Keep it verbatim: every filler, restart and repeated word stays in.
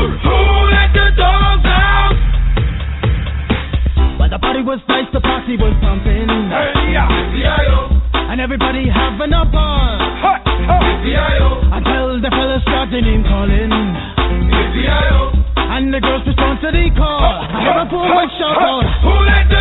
Who let the dogs out? Well, the party was nice, the party was pumping. Hey, yeah, C I O. And everybody having a ball. Ha, ha, C I O. Until the fellas started name calling. C I O. And the girls respond to the call. I have a poor one shout out. Who let the